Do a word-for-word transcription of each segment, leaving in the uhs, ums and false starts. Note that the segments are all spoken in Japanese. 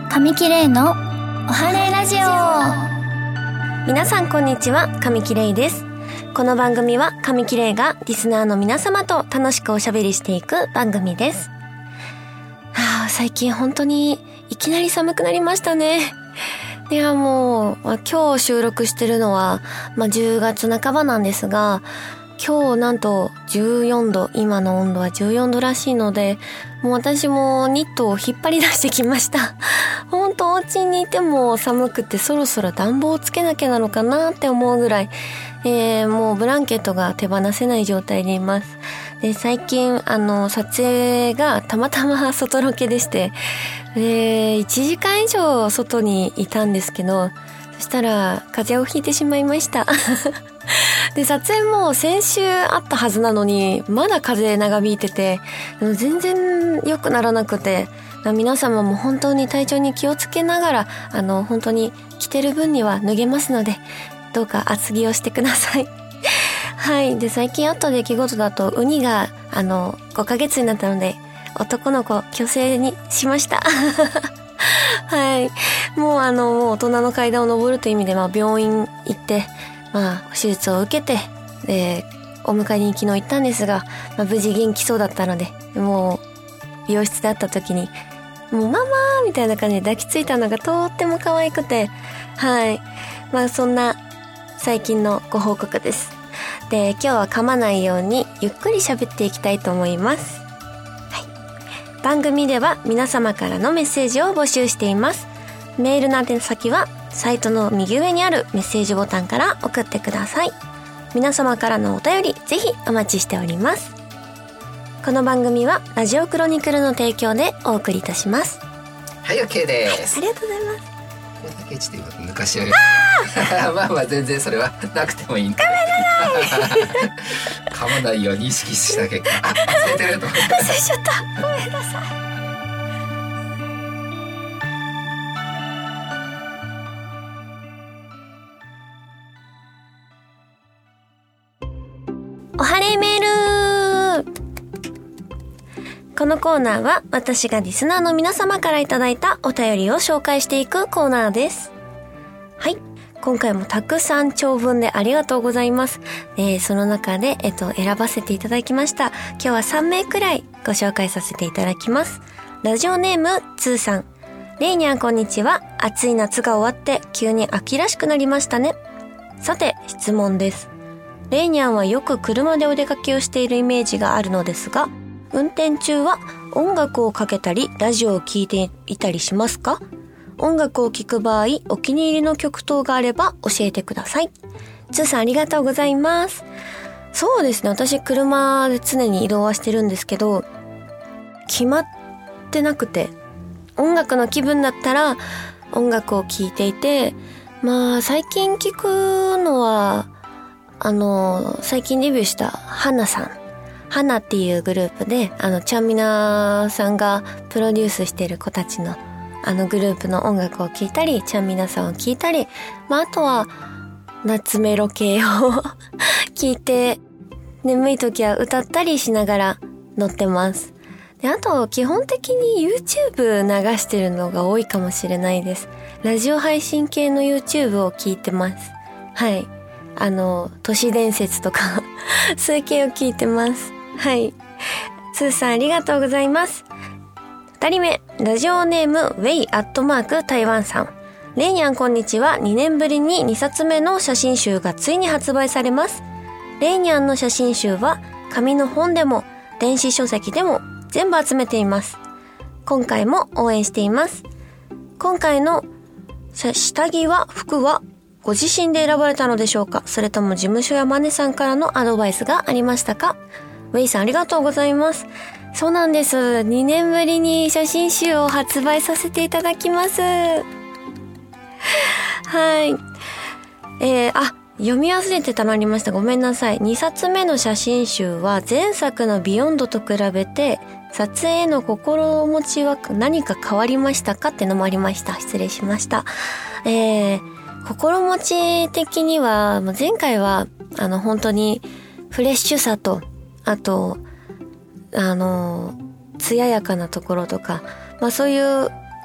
神木玲のおはれラジオ。 皆さんこんにちは、神木玲です。この番組は神木玲がリスナーの皆様と楽しくおしゃべりしていく番組です。はあ、最近本当にいきなり寒くなりましたね。いやもう、まあ、今日収録してるのは、まあ、じゅうがつなかばなんですが、今日なんとじゅうよんど、今の温度はじゅうよんどらしいので、もう私もニットを引っ張り出してきました。ほんとお家にいても寒くてそろそろ暖房をつけなきゃなのかなって思うぐらい、えー、もうブランケットが手放せない状態でいます。で、最近あの撮影がたまたま外ロケでして、でいちじかん以上外にいたんですけど、そしたら風邪をひいてしまいました。で、撮影も先週あったはずなのにまだ風邪長引いてて、全然良くならなくて、皆様も本当に体調に気をつけながら、あの本当に着てる分には脱げますので、どうか厚着をしてください。はい。で、最近あった出来事だと、ウニがあのごかげつになったので男の子去勢にしました。はい。もうあのもう大人の階段を登るという意味で、まあ病院行ってまあ手術を受けて、でお迎えに昨日行ったんですが、まあ、無事元気そうだったので、もう美容室で会った時にもうママーみたいな感じで抱きついたのがとっても可愛くて、はい。まあそんな最近のご報告です。で、今日は噛まないようにゆっくり喋っていきたいと思います。はい。番組では皆様からのメッセージを募集しています。メールの宛先はサイトの右上にあるメッセージボタンから送ってください。皆様からのお便りぜひお待ちしております。この番組はラジオクロニクルの提供でお送りいたします。 はい、 OK です。 ありがとうございます。 竹内っていうこと抜かしよりまあまあ全然それはなくてもいいんだけど噛まないように意識した結果、あ、忘れてると思って忘れちゃった、ごめんなさい。おはれメール。このコーナーは私がリスナーの皆様からいただいたお便りを紹介していくコーナーです。はい。今回もたくさん長文でありがとうございます。えー、その中で、えっと、選ばせていただきました。今日はさんめいくらいご紹介させていただきます。ラジオネームつーさん。レイニャンこんにちは。暑い夏が終わって急に秋らしくなりましたね。さて、質問です。レイニャンはよく車でお出かけをしているイメージがあるのですが、運転中は音楽をかけたりラジオを聴いていたりしますか？音楽を聴く場合、お気に入りの曲等があれば教えてください。つーさんありがとうございます。そうですね、私車で常に移動はしてるんですけど、決まってなくて、音楽の気分だったら音楽を聴いていて、まあ最近聴くのはあの最近デビューした花さん、花っていうグループで、あのちゃんみなさんがプロデュースしている子たちのあのグループの音楽を聴いたり、ちゃんみなさんを聴いたり、まああとは夏メロ系を聴いて、眠い時は歌ったりしながら乗ってます。で、あと基本的に YouTube 流してるのが多いかもしれないです。ラジオ配信系の YouTube を聞いてます。はい。あの都市伝説とかそういう系を聞いてます。はい。つーさんありがとうございます。二人目、ラジオネームウェイアットマーク台湾さん。レイニャンこんにちは。にねんぶりににさつめの写真集がついに発売されます。レイニャンの写真集は紙の本でも電子書籍でも全部集めています。今回も応援しています。今回の下着は服はご自身で選ばれたのでしょうか？それとも事務所やマネさんからのアドバイスがありましたか？ウェイさんありがとうございます。そうなんです。にねんぶりに写真集を発売させていただきます。はい。えー、あ、読み忘れてたのありました。ごめんなさい。にさつめの写真集は前作のビヨンドと比べて撮影の心持ちは何か変わりましたかってのもありました。失礼しました。えー、心持ち的には前回はあの本当にフレッシュさと、あとあの艶やかなところとか、まあそういう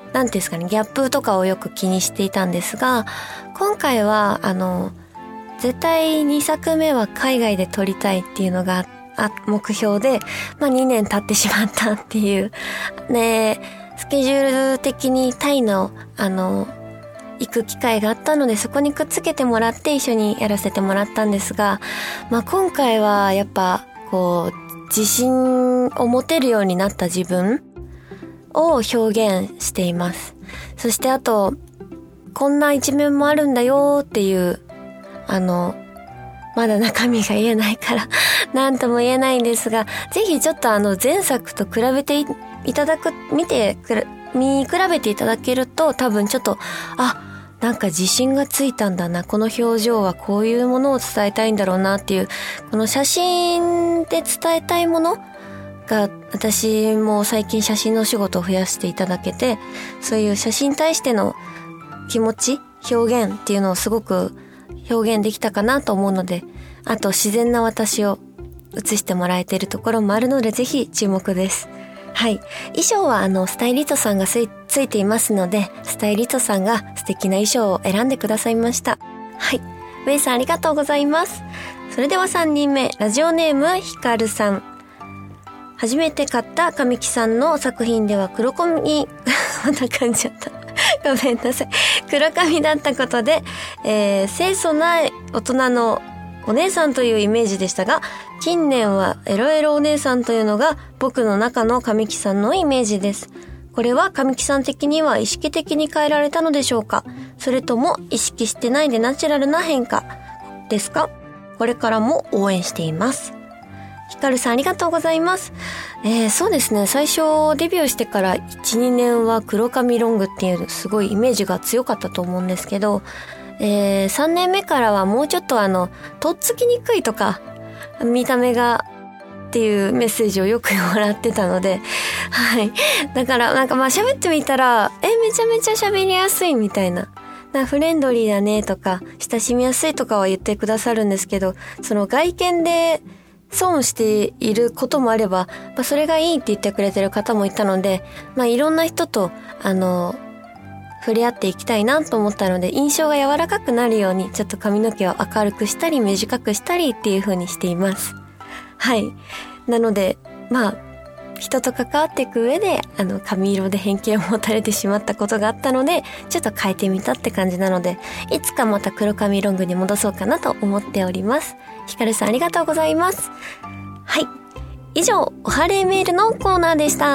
なんていうんですかね、ギャップとかをよく気にしていたんですが、今回はあの絶対にさくめは海外で撮りたいっていうのがあ目標で、まあにねん経ってしまったっていうね。スケジュール的にタイのあの行く機会があったので、そこにくっつけてもらって一緒にやらせてもらったんですが、まあ今回はやっぱこう自信を持てるようになった自分を表現しています。そしてあと、こんな一面もあるんだよっていう、あの、まだ中身が言えないからなんとも言えないんですが、ぜひちょっとあの前作と比べて い, いただく、見てくる、見比べていただけると、多分ちょっと、あ、なんか自信がついたんだな、この表情はこういうものを伝えたいんだろうなっていう、この写真で伝えたいものが、私も最近写真のお仕事を増やしていただけて、そういう写真に対しての気持ち、表現っていうのをすごく表現できたかなと思うので、あと自然な私を写してもらえているところもあるので、ぜひ注目です。はい。衣装はあのスタイリストさんがつい、ついていますので、スタイリストさんが素敵な衣装を選んでくださいました。はい。ウェイさんありがとうございます。それではさんにんめ、ラジオネームひかるさん。初めて買った神木さんの作品では黒髪、また噛んじゃった。ごめんなさい。黒髪だったことで、えー、清楚な大人のお姉さんというイメージでしたが、近年はエロエロお姉さんというのが僕の中の神木さんのイメージです。これは神木さん的には意識的に変えられたのでしょうか？それとも意識してないでナチュラルな変化ですか？これからも応援しています。ひかるさんありがとうございます。えー、そうですね。最初デビューしてからいち、にねんは黒髪ロングっていうすごいイメージが強かったと思うんですけど、えー、さんねんめからはもうちょっとあの、とっつきにくいとか、見た目がっていうメッセージをよくもらってたので、はい。だからなんかまあ喋ってみたら、え、めちゃめちゃ喋りやすいみたいな。なフレンドリーだねとか、親しみやすいとかは言ってくださるんですけど、その外見で損していることもあれば、まあ、それがいいって言ってくれてる方もいたので、まあいろんな人と、あの、触れ合っていきたいなと思ったので、印象が柔らかくなるようにちょっと髪の毛を明るくしたり短くしたりっていう風にしています。はい。なのでまあ人と関わっていく上であの髪色で偏見を持たれてしまったことがあったので、ちょっと変えてみたって感じなので、いつかまた黒髪ロングに戻そうかなと思っております。ひかるさんありがとうございます。はい。以上、おはれーメールのコーナーでした。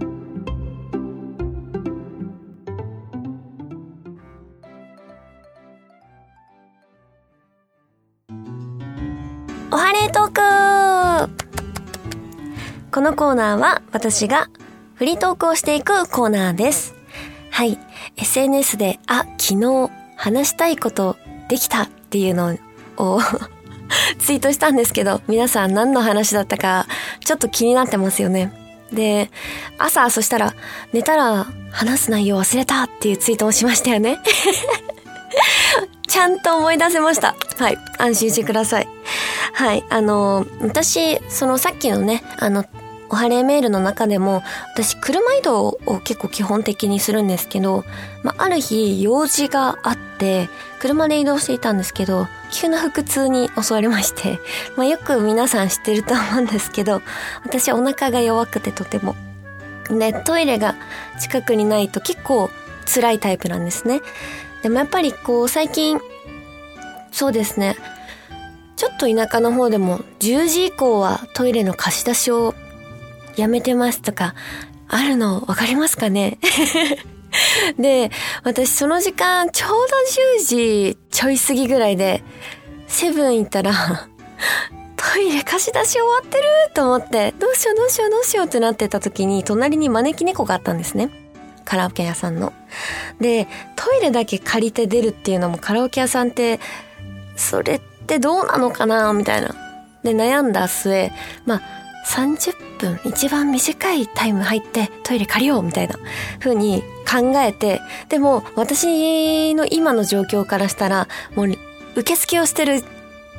おはれートーク。このコーナーは私がフリートークをしていくコーナーです。はい。エスエヌエス で、あ、昨日話したいことできたっていうのをツイートしたんですけど、皆さん何の話だったかちょっと気になってますよね。で、朝そしたら寝たら話す内容忘れたっていうツイートをしましたよね。ちゃんと思い出せました。はい。安心してください。はい。あの、私、そのさっきのね、あの、おはれーメールの中でも、私、車移動を結構基本的にするんですけど、まあ、ある日、用事があって、車で移動していたんですけど、急な腹痛に襲われまして、まあ、よく皆さん知ってると思うんですけど、私、お腹が弱くてとても。で、トイレが近くにないと結構辛いタイプなんですね。でもやっぱりこう、最近、そうですね、ちょっと田舎の方でもじゅうじ以降はトイレの貸し出しをやめてますとかあるの分かりますかね。で、私その時間ちょうどじゅうじちょい過ぎぐらいでセブン行ったらトイレ貸し出し終わってると思って、どうしようどうしようどうしようってなってた時に隣に招き猫があったんですね。カラオケ屋さんの。で、トイレだけ借りて出るっていうのもカラオケ屋さんってそれってどうなのかなみたいな。で、悩んだ末、まあ、さんじゅっぷん一番短いタイム入ってトイレ借りようみたいな風に考えて、でも私の今の状況からしたらもう受付をしてる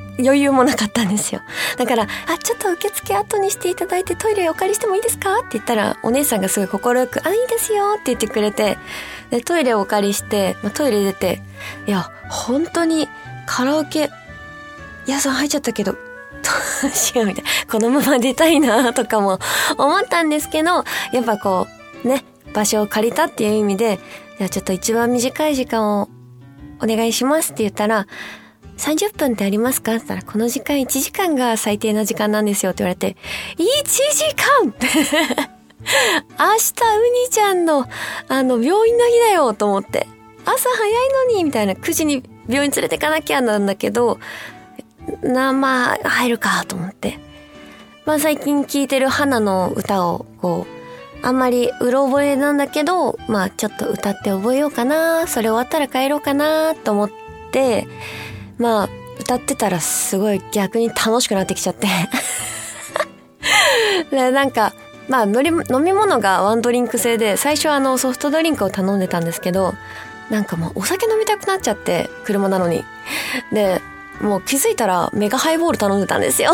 余裕もなかったんですよ。だから、あ、ちょっと受付後にしていただいてトイレお借りしてもいいですかって言ったら、お姉さんがすごい快く、あ、いいですよって言ってくれて、で、トイレをお借りして、まあ、トイレ出て、いや、本当にカラオケ屋さん入っちゃったけど、どうしようみたいな。このまま出たいなとかも思ったんですけど、やっぱこう、ね、場所を借りたっていう意味で、じゃあちょっと一番短い時間をお願いしますって言ったら、さんじゅっぷんってありますかって言ったら、この時間いちじかんが最低な時間なんですよって言われて、いちじかん明日うにちゃんのあの病院の日だよと思って、朝早いのにみたいな、くじに病院連れてかなきゃなんだけど、な、まあ入るかと思って、まあ最近聴いてる花の歌をこうあんまりうろ覚えなんだけど、まあちょっと歌って覚えようかな、それ終わったら帰ろうかなと思って、まあ歌ってたらすごい逆に楽しくなってきちゃってで、なんかまあ飲み物がワンドリンク制で、最初はあのソフトドリンクを頼んでたんですけど、なんかもうお酒飲みたくなっちゃって、車なのに。で、もう気づいたらメガハイボール頼んでたんですよ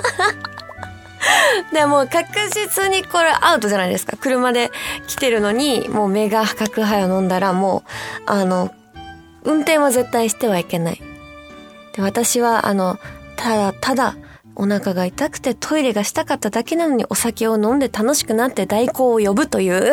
でもう確実にこれアウトじゃないですか。車で来てるのにもうメガ角ハイを飲んだら、もうあの運転は絶対してはいけない。で、私はあのただただお腹が痛くてトイレがしたかっただけなのに、お酒を飲んで楽しくなって代行を呼ぶという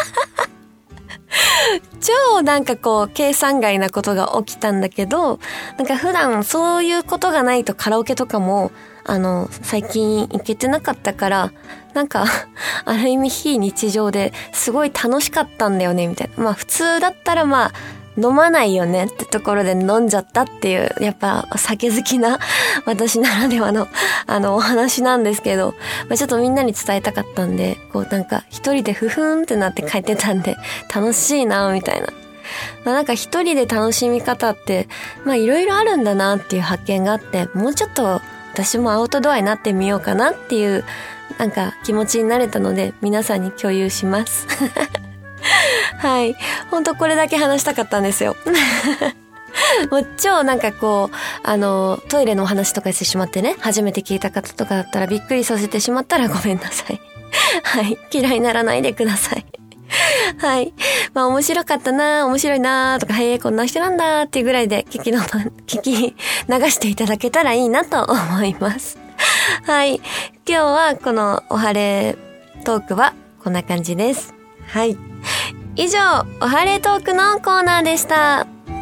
超なんかこう計算外なことが起きたんだけど、なんか普段そういうことがないとカラオケとかもあの最近行けてなかったから、なんかある意味非日常ですごい楽しかったんだよねみたいな。まあ普通だったらまあ飲まないよねってところで飲んじゃったっていう、やっぱ酒好きな私ならではのあのお話なんですけど、まあ、ちょっとみんなに伝えたかったんで、こうなんか一人でふふんってなって帰ってたんで楽しいなみたいな。まあ、なんか一人で楽しみ方ってまあいろいろあるんだなっていう発見があって、もうちょっと私もアウトドアになってみようかなっていうなんか気持ちになれたので、皆さんに共有しますはい。ほんとこれだけ話したかったんですよ。もう超なんかこう、あの、トイレのお話とかしてしまってね、初めて聞いた方とかだったらびっくりさせてしまったらごめんなさい。はい。嫌いにならないでください。はい。まあ面白かったな、面白いなとか、へえ、こんな人なんだっていうぐらいで聞きの、聞き流していただけたらいいなと思います。はい。今日はこのお晴れトークはこんな感じです。はい。以上、お晴れトークのコーナーでした。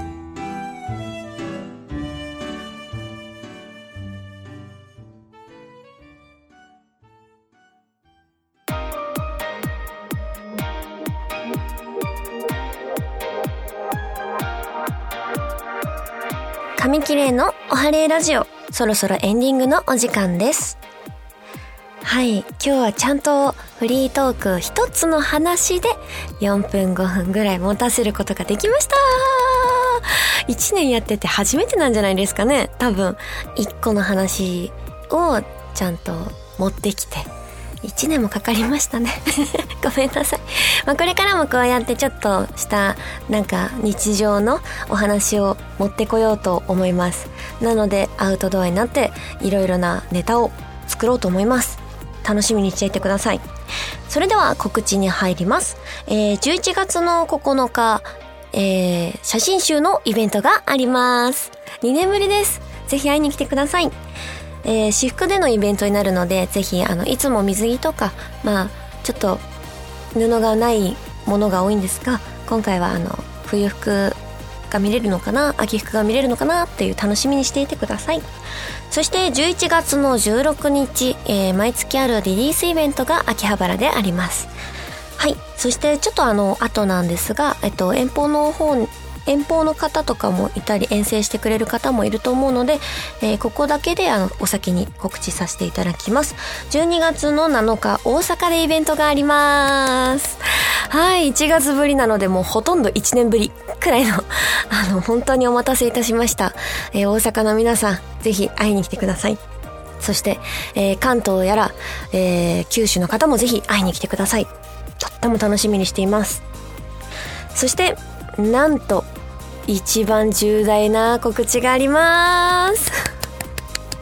紙切れのお晴れラジオ、そろそろエンディングのお時間です。はい、今日はちゃんとフリートーク一つの話でよんぷんごふんぐらい持たせることができました。いちねんやってて初めてなんじゃないですかね。多分いっこの話をちゃんと持ってきていちねんもかかりましたねごめんなさい。まあ、これからもこうやってちょっとしたなんか日常のお話を持ってこようと思います。なのでアウトドアになっていろいろなネタを作ろうと思います。楽しみにしていてください。それでは告知に入ります。えー、じゅういちがつのここのか、えー、写真集のイベントがあります。にねんぶりです。ぜひ会いに来てください。えー、私服でのイベントになるので、ぜひあのいつも水着とかまあちょっと布がないものが多いんですが、今回はあの冬服が見れるのかな、秋服が見れるのかなっていう楽しみにしていてください。そしてじゅういちがつのじゅうろくにち、えー、毎月あるリリースイベントが秋葉原であります。はい。そしてちょっとあの後なんですが、えっと遠方の方遠方の方とかもいたり遠征してくれる方もいると思うので、えー、ここだけであのお先に告知させていただきます。じゅうにがつのなのか大阪でイベントがあります。はい、いちがつぶりなのでもうほとんどいちねんぶりくらいのあの本当にお待たせいたしました。えー、大阪の皆さんぜひ会いに来てください。そして、えー、関東やら、えー、九州の方もぜひ会いに来てください。とっても楽しみにしています。そしてなんと一番重大な告知があります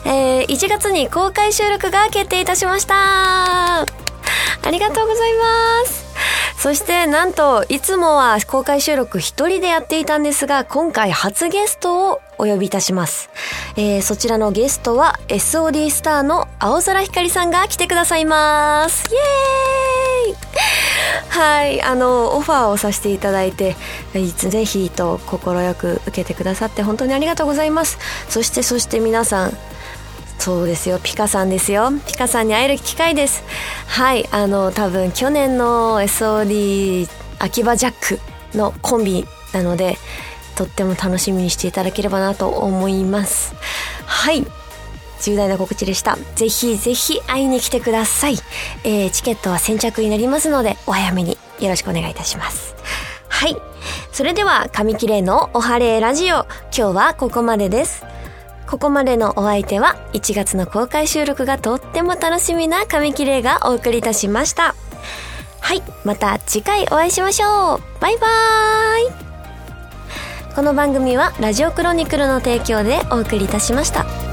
えー、いちがつに公開収録が決定いたしました。ありがとうございます。そしてなんといつもは公開収録一人でやっていたんですが、今回初ゲストをお呼びいたします。えー、そちらのゲストは エスオーディー スターの青空ひかりさんが来てくださいます。イエーイ。はい、あのオファーをさせていただいて、ぜひと快く受けてくださって本当にありがとうございます。そしてそして皆さん、そうですよ、ピカさんですよ。ピカさんに会える機会です。はい、あの多分去年の エスオーディー 秋葉ジャックのコンビなので、とっても楽しみにしていただければなと思います。はい、重大な告知でした。ぜひぜひ会いに来てください。えー、チケットは先着になりますので、お早めによろしくお願いいたします。はい、それでは紙切れのお晴れラジオ、今日はここまでです。ここまでのお相手はいちがつの公開収録がとっても楽しみな紙切れがお送りいたしました。はい、また次回お会いしましょう。バイバーイ。この番組はラジオクロニクルの提供でお送りいたしました。